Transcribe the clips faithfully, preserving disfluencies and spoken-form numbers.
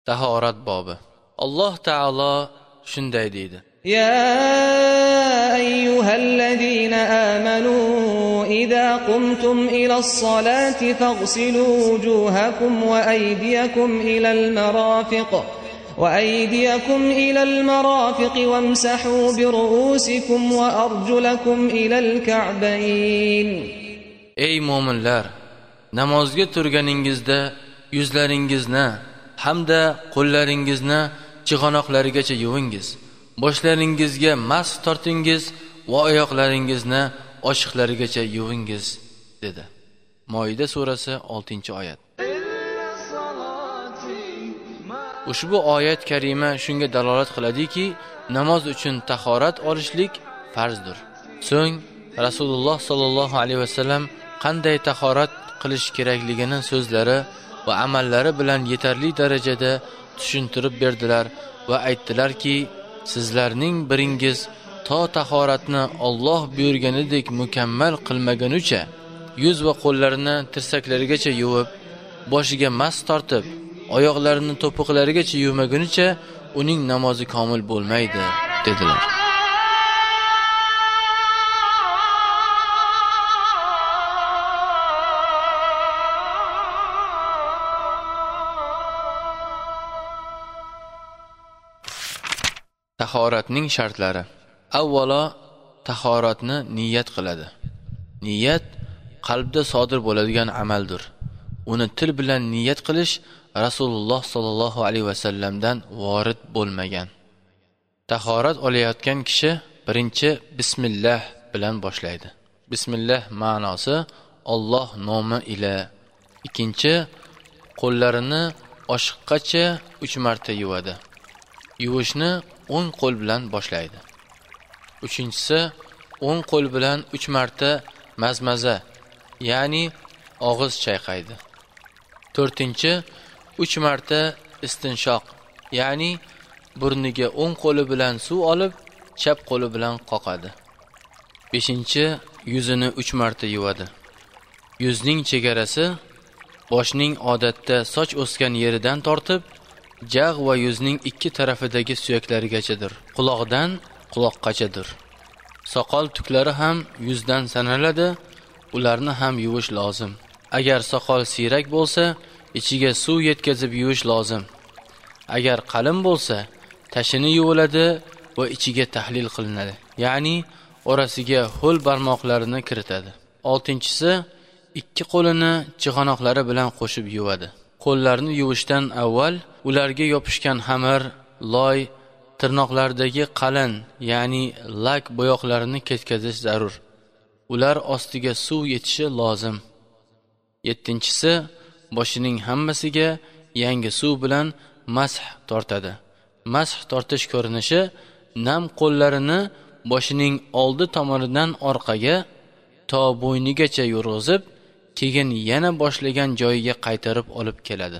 Tahorat bobi. Alloh taolo shunday deydi: يا أيها الذين آمنوا إذا قمتم إلى الصلاة فاغسلوا وجوهكم وأيديكم إلى المرافق وأيديكم إلى المرافق وامسحوا برؤوسكم وأرجلكم إلى الكعبين. Ey mo'minlar, namozga turganingizda yuzlaringizni hamda qo'llaringizni chig'anoqlarigacha yuvingiz. Boshlaringizga mas tortingiz va oyoqlaringizni oshiqlarigacha yuvingiz dedi. Moida surasi oltinchi oyat. Ushbu oyat karima shunga dalolat qiladiki, namoz uchun tahorat olishlik farzdir. So'ng Rasululloh sallallohu alayhi vasallam qanday tahorat qilish kerakligini so'zlari va amallari bilan yetarli darajada tushuntirib berdilar va aytdilarki, sizlarning biringiz to tahoratni Alloh buyurganidek mukammal qilmagunicha yuz va qo'llarini tirsaklarigacha yuvib, boshiga mas tortib, oyoqlarini to'piqlarigacha yuvmagunicha uning namozi komil bo'lmaydi dedilar. Tahoratning shartlari. Avvalo, tahoratni niyat qiladi. Niyat qalbda sodir bo'ladigan amaldir. Uni til bilan niyat qilish Rasululloh sallallohu alayhi vasallamdan vorid bo'lmagan. Tahorat olayotgan kishi birinchi bismillah bilan boshlaydi. Bismillah ma'nosi Alloh nomi ila. Ikkinchi, qo'llarini oshiqqacha uch marta yuvadi. Yuvishni o'ng qo'l bilan boshlaydi. Uchinchisi, o'ng qo'l bilan uch marta mazmaza, ya'ni og'iz chayqaydi. To'rtinchi, uch marta istinshoq, ya'ni burniga o'ng qo'li bilan suv olib, chap qo'li bilan qoqadi. Beshinchi, yuzini uch marta yuvadi. Yuzning chegarasi boshning odatda soch o'sgan yeridan tortib, jag' va yuzning ikki tarafidagi suyaklarigachadir. Quloqdan quloqqachadir. Soqol tuklari ham yuzdan sanaladi, ularni ham yuvish lozim. Agar soqol siyrak bo'lsa, ichiga suv yetkazib yuvish lozim. Agar qalin bo'lsa, tashini yuviladi va ichiga tahlil qilinadi. Ya'ni orasiga ho'l barmoqlarini kiritadi. Oltinchisi, ikki qo'lini chig'anoqlari bilan qo'shib yuvadi. Qo'llarni yuvishdan avval ularga yopishgan xamir, loy, tirnoqlardagi qalin, ya'ni lak bo'yoqlarini ketkazish zarur. Ular ostiga suv yetishi lozim. Yettinchisi, boshining hammasiga yangi suv bilan masx tortadi. Masx tortish ko'rinishi nam qo'llarini boshining oldi tomonidan orqaga to bo'ynigacha yurg'izib, keyin yana boshlagan joyiga qaytarib olib keladi.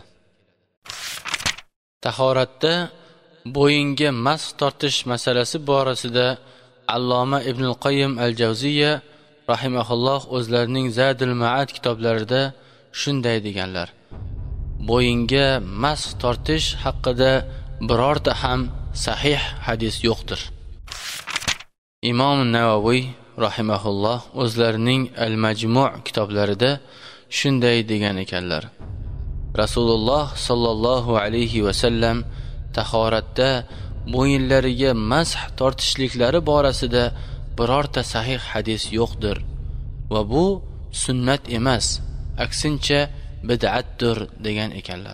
Tahoratda bo'yinga masx tortish masalasi borasida Alloma Ibn al-Qayyim al-Javziyya rahimahulloh o'zlarining Zadul Ma'ad kitoblarida shunday deganlar: bo'yinga masx tortish haqida birorta ham sahih hadis yo'qdir. Imom Navoiy rahimahulloh o'zlarining Al-Majmu' kitoblarida shunday degan ekanlar: Rasululloh sallallohu alayhi va sallam tahoratda bo'yinlariga masx tortishliklari borasida birorta sahih hadis yo'qdir va bu sunnat emas, aksincha bid'atdir degan ekanlar.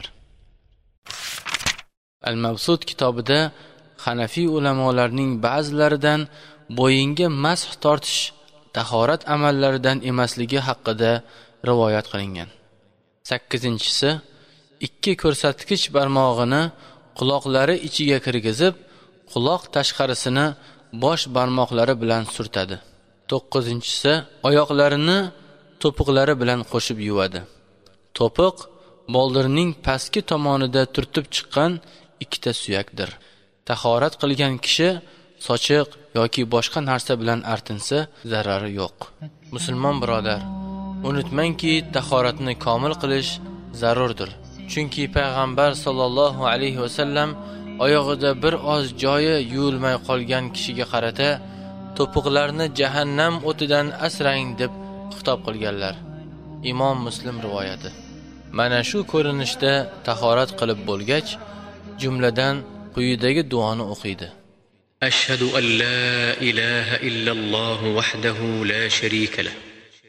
Al-Mabsut kitobida Hanafi ulamolarining ba'zilaridan bo'yinga masx tortish tahorat amallaridan emasligi haqida rivoyat qilingan. sakkizinchisi, ikki ko'rsatkich barmog'ini quloqlari ichiga kirgizib, quloq tashqarisini bosh barmoqlari bilan surtadi. to'qqizinchisi, oyoqlarini to'piqlari bilan qo'shib yuvadi. To'piq boldirning pastki tomonida turtib chiqqan ikkita suyakdir. Tahorat qilgan kishi sochiq yoki boshqa narsa bilan artinsa zarari yo'q. Musulmon birodar, unutmangki, tahoratni komil qilish zarurdir. Chunki payg'ambar sollallohu alayhi vasallam oyog'ida bir oz joyi yuvilmay qolgan kishiga qarata to'piqlarni jahannam o'tidan asrang deb xitob qilganlar. Imom Muslim rivoyati. Mana shu ko'rinishda tahorat qilib bo'lgach, jumladan quyidagi duoni o'qiydi. Ashhadu an la ilaha illalloh wahdahu la sharika lah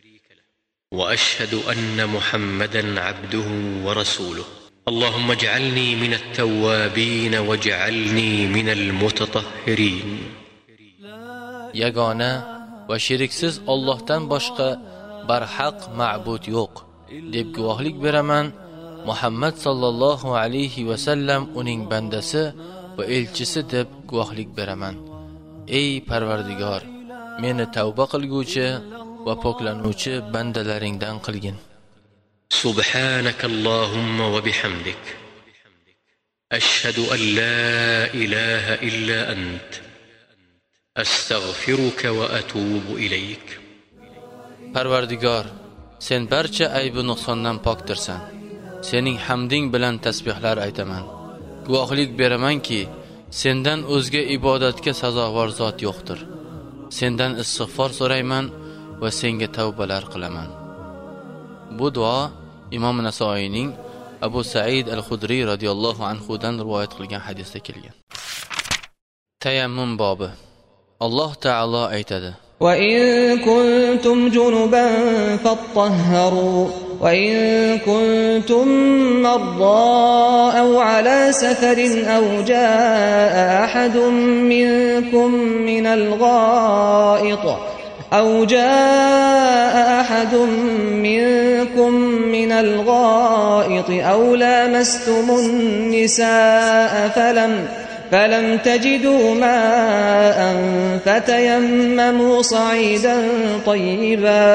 wa ashhadu anna Muhammadan abduhu wa rasuluhu. Allahumma ij'alni minat tawwabin waj'alni minal mutatahhirin. Yagona va sheriksiz Allohdan boshqa barhaq ma'bud yo'q deb guvohlik beraman. Muhammad sallallohu alayhi va sallam uning bandasi va elchisi deb guvohlik beraman. Ey Parvardigor, meni tavba qilguvchi va poklanuvchi bandalaringdan qilgin. Subhanakallahumma va bihamdik. Ashhadu an la ilaha illa ant. Astaghfiruka va atubu ilayk. Parvardigor, sen barcha aybi nuqsondan pokdirsan. Sening hamding bilan tasbihlar aytaman. Guvohlik beramanki, sendan o'zga ibodatga sazovor zot yo'qdir. Sendan istig'for so'rayman va senga tavbalar qilaman. Bu duo Imom Nasoiyning Abu Sa'id al-Khudri radhiyallohu anhu dan rivoyat qilgan hadisda kelgan. Tayammum bobi. Alloh taolo aytadi: وَإِن كُنتُمْ جُنُبًا فَاطَّهَّرُوا وَإِن كُنتُم مَّرْضَىٰ أَوْ عَلَىٰ سَفَرٍ أَوْ جَاءَ أَحَدٌ مِّنكُم مِّنَ الْغَائِطِ أَوْ جَاءَ أَحَدٌ مِّنكُم مِّنَ الْغَائِطِ أَوْ لَامَسْتُمُ النِّسَاءَ فَلَمْ فلم تجدوا ماء فتيمموا صعيدا طيبا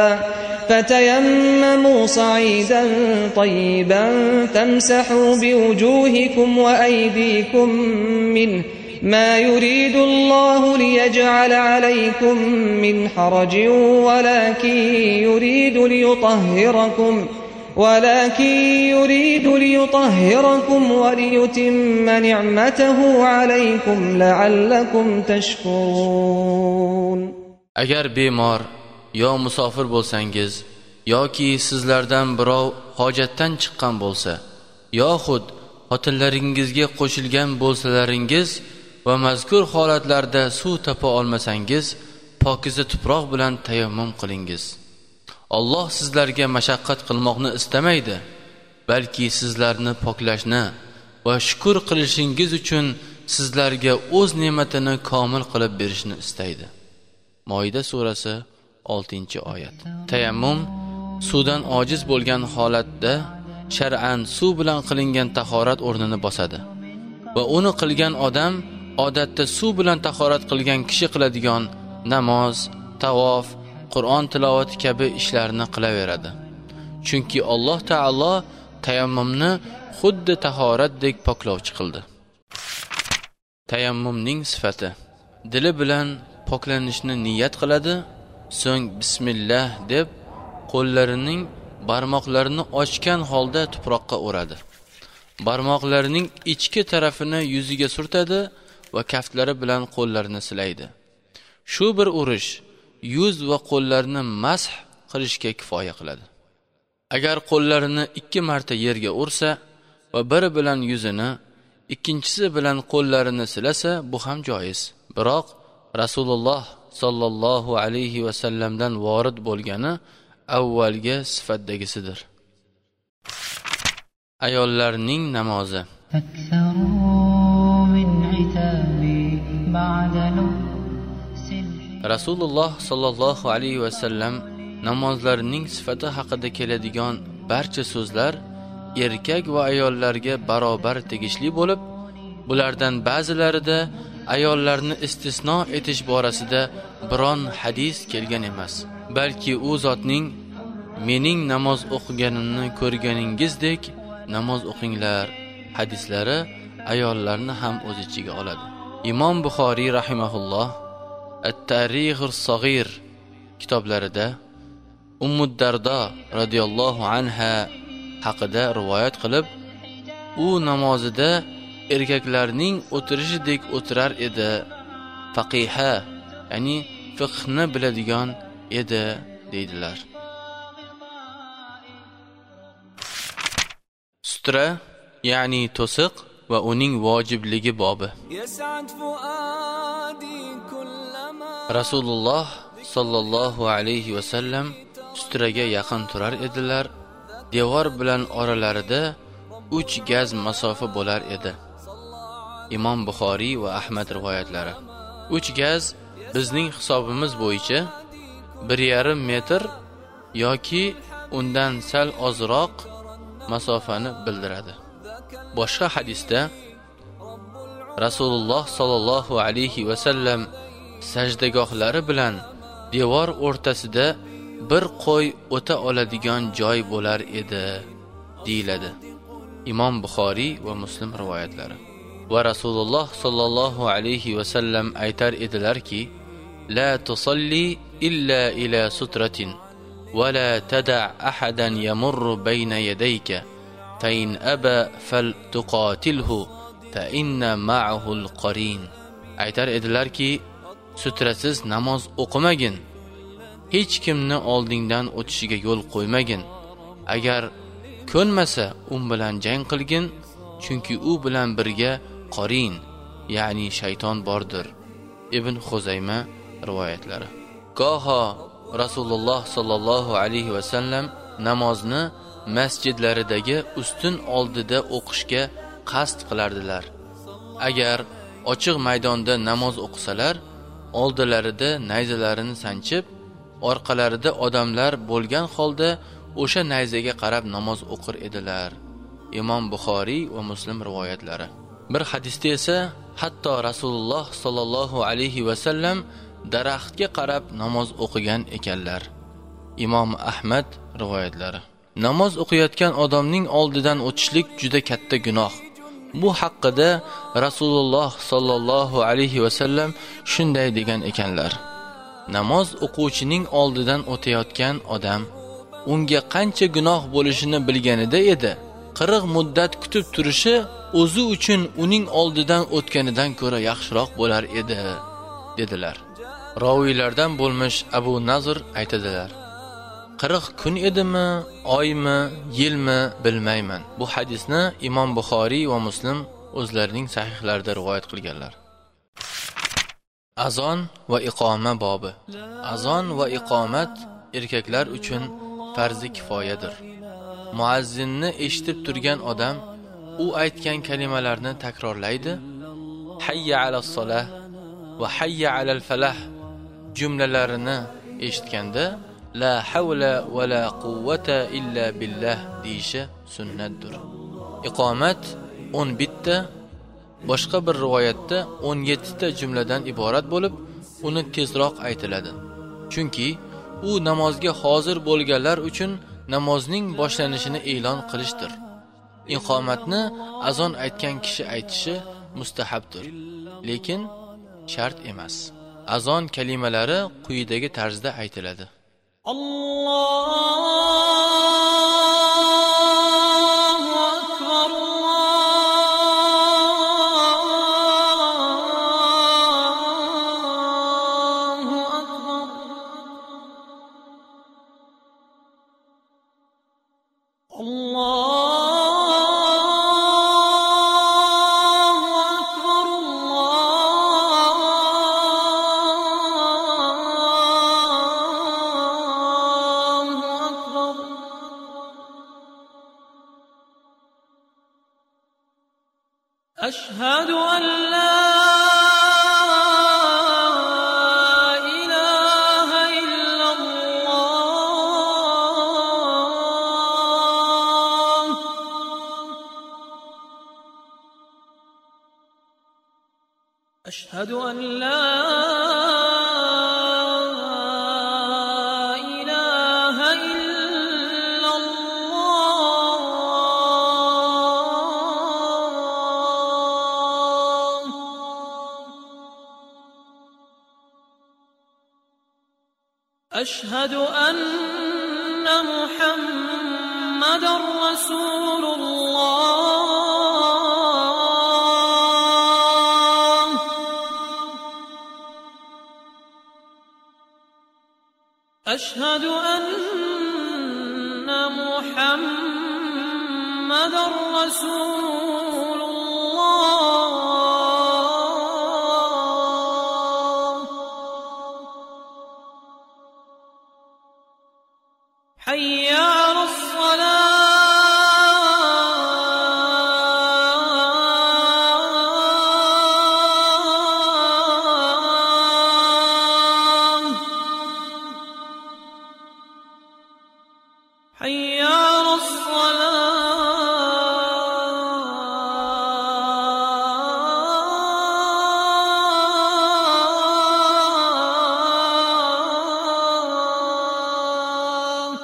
فتيمموا صعيدا طيبا فامسحوا بوجوهكم وأيديكم منه ما يريد الله ليجعل عليكم من حرج ولكن يريد ليطهركم ولكن يريد ليطهركم وليتم نعمته عليكم لعلكم تشكرون. Agar bemor yo musofir bo'lsangiz yoki sizlardan birov hojatdan chiqqan bo'lsa yoxud xotinlaringizga qo'shilgan bo'lsalaringiz va mazkur holatlarda suv topa olmasangiz pokiza tuproq bilan tayammum qilingiz. Alloh sizlarga mashaqqat qilmoqni istamaydi, balki sizlarni poklashni va shukr qilishingiz uchun sizlarga o'z ne'matini komil qilib berishni istaydi. Moida surasi oltinchi oyat. Tayammum suvdan ojiz bo'lgan holatda shar'an suv bilan qilingan tahorat o'rnini bosadi va uni qilgan odam odatda suv bilan tahorat qilgan kishi qiladigan namoz, tavof, Qur'on tilovati kabi ishlarni qilaveradi. Chunki Alloh taolo tayammumni xuddi tahoratdek poklovchi qildi. Tayammumning sifati: dili bilan poklanishni niyat qiladi, so'ng bismillah deb qo'llarining barmoqlarini ochgan holda tuproqqa uradi. Barmoqlarining ichki tarafini yuziga surtadi va kaftlari bilan qo'llarini silaydi. Shu bir urish yuz va qo'llarni masx qilishga kifoya qiladi. Agar qo'llarini ikki marta yerga ursa va biri bilan yuzini, ikkinchisi bilan qo'llarini silasa, bu ham joiz. Biroq Rasululloh sallallohu alayhi va sallamdan vorid bo'lgani avvalgi sifatdagisidir. Ayollarning namozi. Rasululloh sallallohu alayhi va sallam namozlarining sifati haqida keladigan barcha so'zlar erkak va ayollarga barobar tegishli bo'lib, bulardan ba'zilarida ayollarni istisno etish borasida biron hadis kelgan emas, balki u zotning mening namoz o'qiganimni ko'rganingizdek namoz o'qinglar hadislari ayollarni ham o'z ichiga oladi. Imom Buxoriy rahimahulloh At-Tarixus Sag'ir kitoblarida Ummu Dardo radhiyallohu anha haqida rivoyat qilib, u namozida erkaklarning o'tirishidek o'tirar edi. Faqiha, ya'ni fiqhni biladigan edi deydilar. Sutra, ya'ni to'siq va uning vojibligi bobi. Rasululloh sallallohu alayhi va sallam sutraga yaqin turar edilar. Devor bilan oralarida uch gaz masofa bo'lar edi. Imom Buxoriy va Ahmad rivoyatlari. uch gaz bizning hisobimiz bo'yicha bir yarim metr yoki undan sal ozroq masofani bildiradi. Boshqa hadisda Rasululloh sallallohu alayhi va sallam sajdagohlari bilan devor o'rtasida bir qo'y o'ta oladigan joy bo'lar edi deyiladi. Imom Buxoriy va Muslim rivoyatlari. Va Rasululloh sallallohu alayhi va sallam aytar edilarki: "La tusalli illa ila sutratin va la tada' ahadan yamurru bayna yadayka fa in aba faltuqatilhu fa inna ma'ahu al-qarin." Aytar edilarki, sutrasiz namoz o'qimagin. Hech kimni oldingdan o'tishiga yo'l qo'ymagin. Agar ko'nmasa, u bilan jang qilgin, chunki u bilan birga qorin, ya'ni shayton bordir. Ibn Xuzayma rivoyatlari. Goho Rasululloh sallallohu alayhi va sallam namozni masjidlaridagi ustun oldida o'qishga qasd qilardilar. Agar ochiq maydonda namoz o'qisalar, oldilarida nayzalarini sanchib, orqalarida odamlar bo'lgan holda o'sha nayzaga qarab namoz o'qir edilar. Imom Buxoriy va Muslim rivoyatlari. Bir hadisda esa hatto Rasululloh sallallohu alayhi va sallam daraxtga qarab namoz o'qigan ekanlar. Imom Ahmad rivoyatlari. Namoz o'qiyotgan odamning oldidan o'tishlik juda katta gunoh. Bu haqida Rasululloh sallallohu alayhi va sallam shunday degan ekanlar: namoz o'quvchining oldidan o'tayotgan odam unga qancha gunoh bo'lishini bilganida edi, qirq muddat kutib turishi o'zi uchun uning oldidan o'tganidan ko'ra yaxshiroq bo'lar edi dedilar. Roviylardan bo'lmish Abu Nazr aytadilar: qirq kun edimi, oymi, yilmi bilmayman. Bu hadisni Imom Buxoriy va Muslim o'zlarining sahihlarida rivoyat qilganlar. Azon va iqoma bobi. Azon va iqomat erkaklar uchun farzi kifoyadir. Muazzinni eshitib turgan odam u aytgan kalimalarni takrorlaydi. Hayya alas solah va hayya alal falah jumlalarini eshitganda la havla va la quvvata illa billah deyishi sunnatdir. Iqomat o'n bitta, boshqa bir rivoyatda o'n yettita jumladan iborat bo'lib, uni tezroq aytiladi. Chunki u namozga hozir bo'lganlar uchun namozning boshlanishini e'lon qilishdir. Iqomatni azon aytgan kishi aytishi mustahabdir, lekin shart emas. Azon kalimalari quyidagi tarzda aytiladi: Alloh أشهد أن لا إله إلا الله أشهد أن لا إله إلا الله أشهد أن محمدًا رسول الله أشهد أن محمد رسول الله. حي على الصلاة. حي على الصلاة.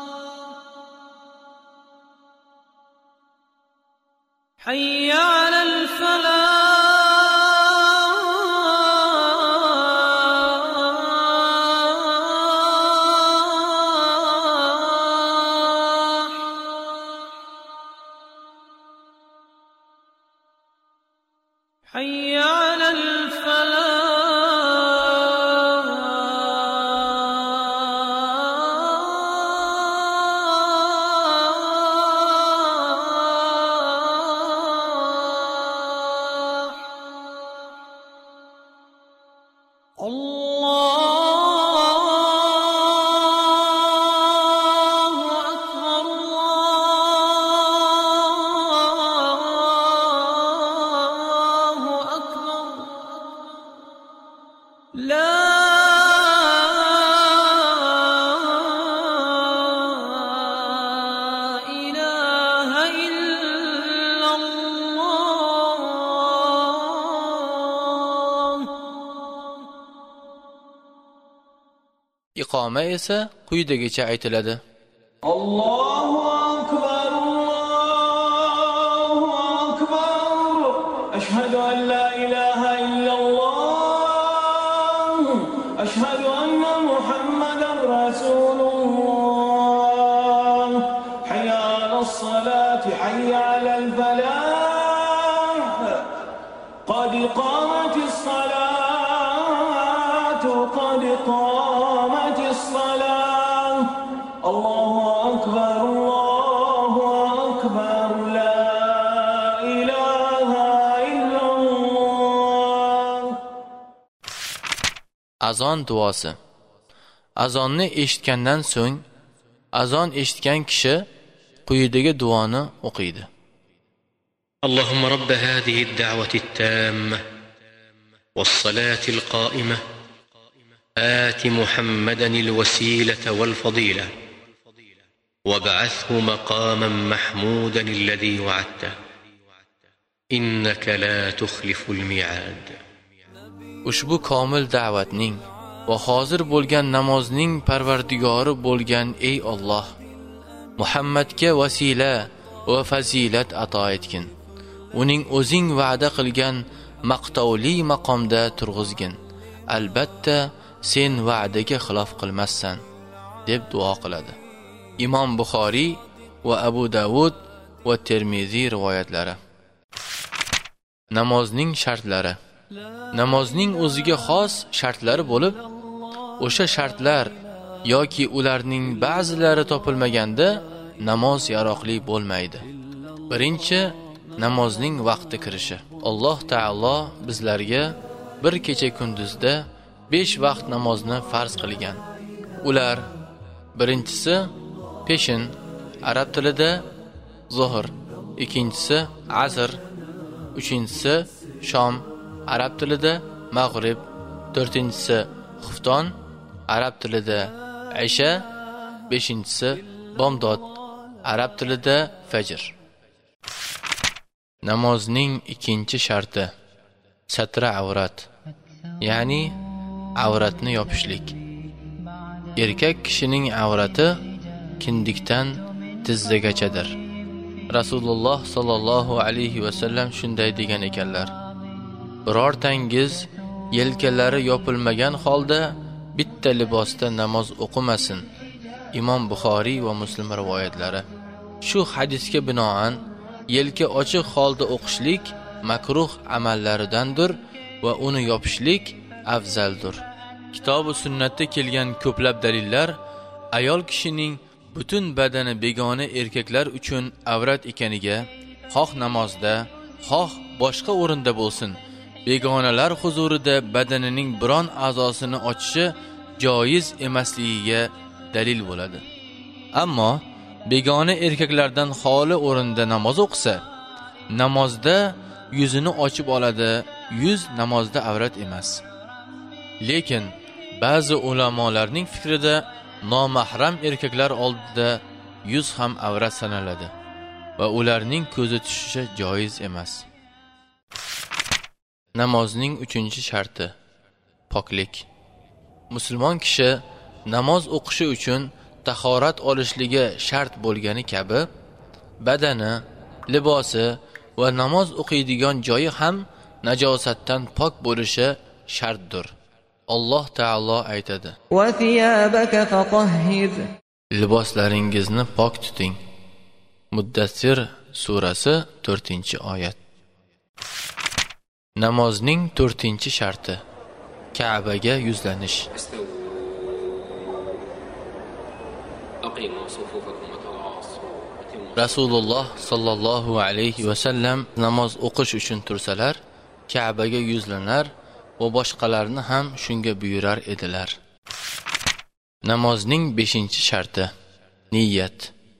حي على الفلاح. حي على الفلاح. الله أكبر. الله أكبر. لا إله إلا الله. Iqoma esa quyidagicha aytiladi. الله أكبر الله أكبر أشهد أن لا إله إلا الله أشهد أن محمدا رسول الله حي على الصلاة حي على الفلاح قد قامت الصلاة قد قامت الصلاة الله أكبر الله أكبر لا إله إلا الله. Azon duosi. Azonni eshitgandan so'ng azon eshitgan kishi quyidagi duoni o'qiydi. اللهم رب هذه الدعوة التامة والصلاة القائمة آت محمدا الوسيلة والفضيلة وابعثه مقاما محمودا الذي وعدته إنك لا تخلف الميعاد. Ushbu komil da'vatning va hozir bo'lgan namozning parvardigori bo'lgan ey Alloh, Muhammadga vasila va fazilat ato etgin. Uning o'zing va'da qilgan maqtovli maqomda turg'izgin. Albatta sen va'daga xilof qilmassan deb duo qiladi. Imom Buxoriy va Abu Davud va Termiziy rivoyatlari. Namozning shartlari. Namozning o'ziga xos shartlari bo'lib, o'sha shartlar yoki ularning ba'zilari topilmaganda namoz yaroqli bo'lmaydi. Birinchi, namozning vaqti kirishi. Alloh taolo bizlarga bir kecha kunduzda besh vaqt namozni farz qilgan. Ular: birinchisi peshin, arab tilida zuhr, ikkinchisi asr, uchinchisi shom, arab tilida mag'rib, to'rtinchisi xufton, arab tilida isha, beshinchisi bomdod, arab tilida fajr. Namozning ikkinchi sharti satra avrat, ya'ni avratni yopishlik. Erkak kishining avrati kindikdan tizzagachadir. Rasululloh sallallohu alayhi va sallam shunday degan ekanlar: birortangiz yelkalari yopilmagan holda bitta libosda namoz o'qimasin. Imom Buxoriy va Muslim rivoyatlari. Shu hadisga binoan yelka ochiq holda o'qishlik makruh amallaridandir va uni yopishlik afzaldir. Kitob va sunnatda kelgan ko'plab dalillar ayol kishining butun badani begona erkaklar uchun avrat ekaniga, xoh namozda, xoh boshqa o'rinda bo'lsin, begonalar huzurida badanining biron a'zosini ochishi joiz emasligiga dalil bo'ladi. Ammo begona erkaklardan xoli o'rinda namoz o'qisa, namozda yuzini ochib oladi, yuz namozda avrat emas. Lekin ba'zi ulamolarning fikrida nomahram erkaklar oldida yuz ham avrat sanaladi va ularning ko'zi tushishi joiz emas. Namozning uchinchi sharti poklik. Musulmon kishi namoz o'qishi uchun tahorat olishligi shart bo'lgani kabi, badani, libosi va namoz o'qiydigan joyi ham najosatdan pok bo'lishi shartdir. Alloh taolo aytadi: "Va thiyabaka fatahhir." Liboslaringizni pok tuting. Muddassir surasi to'rtinchi oyat. Namozning to'rtinchi sharti Ka'baga yuzlanish. Rasululloh sallallohu alayhi va sallam namoz o'qish uchun tursalar, Ka'baga yuzlanar va boshqalarni ham shunga buyurar edilar. Namozning beshinchi sharti niyat.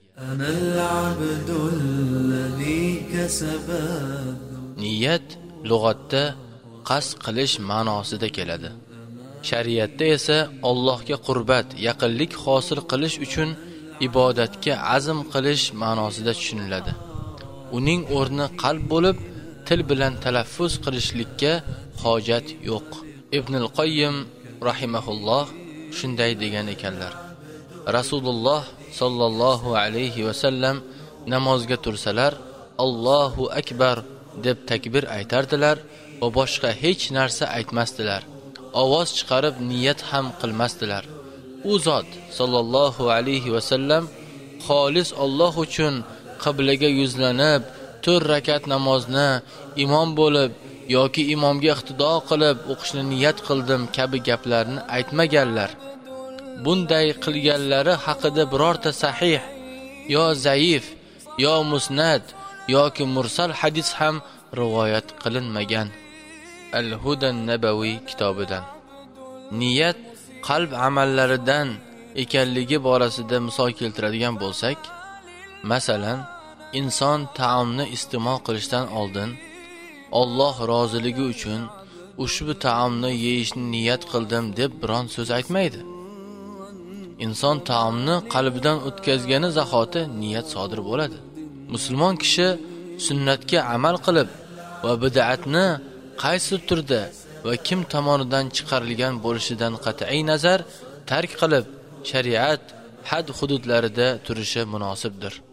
Niyat lug'atda qasd qilish ma'nosida keladi. Shariatda esa Allohga qurbat, yaqinlik hosil qilish uchun ibodatga azm qilish ma'nosida tushuniladi. Uning o'rni qalb bo'lib, til bilan talaffuz qilishlikka hojat yo'q. Ibn al-Qayyim rahimahulloh shunday degan ekanlar: Rasululloh sallallohu alayhi va sallam namozga tursalar, Allohu akbar deb takbir aytardilar va boshqa hech narsa aytmasdilar. Ovoz chiqarib niyat ham qilmasdilar. U zot sallallohu alayhi va sallam xolis Alloh uchun qiblaga yuzlanib, to'rt rakat namozni imom bo'lib yoki imomga iqtido qilib o'qishni niyat qildim kabi gaplarni aytmaganlar. Bunday qilganlari haqida birorta sahih yo zaif yo musnad yoki mursal hadis ham rivoyat qilinmagan. Al-Hudan Nabaviy kitobidan. Niyat qalb amallaridan ekanligi borasida misol keltiradigan bo'lsak, masalan, inson taomni iste'mol qilishdan oldin Alloh roziligi uchun ushbu taomni yeyishni niyat qildim deb biron so'z aytmaydi. Inson taomni qalbidan o'tkazgani zahoti niyat sodir bo'ladi. Musulmon kishi sunnatga amal qilib va bid'atni qaysi turda va kim tomonidan chiqarilgan bo'lishidan qat'iy nazar tark qilib, shariat had hududlarida turishi munosibdir.